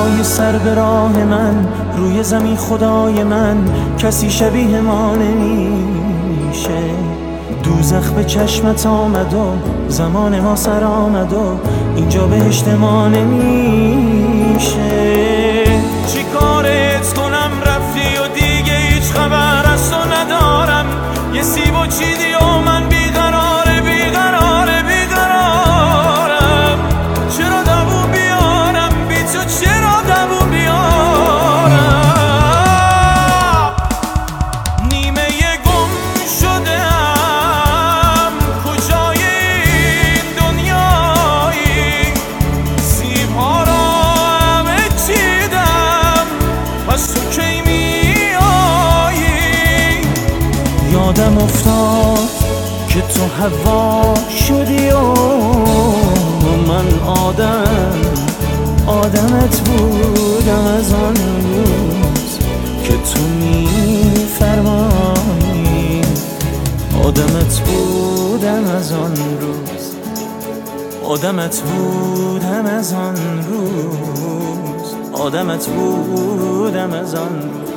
هوای سر به راه من، روی زمین خدای من، کسی شبیه ما نمیشه. دوزخ به چشمت آمد و زمان ما سر آمد و اینجا بهشت ما نمیشه. چی کارت کنم رفتی و دیگه هیچ خبر از تو ندارم. یه سیب و چیدی و من بیقراره بیقراره بیقرارم. چرا دووم بیارم بی تو، چرا دووم بیارم. نیمه گم شدم کجای این دنیایی. سیب ها را همه چیدم، پس تو کی میایی. یادم افتاد که تو هوا شدی و من آدمت بودم از آن روز که تو میفرمایی. آدمت بودم از آن روز، آدمت بودم از آن روز، آدمت بودم از آن روز.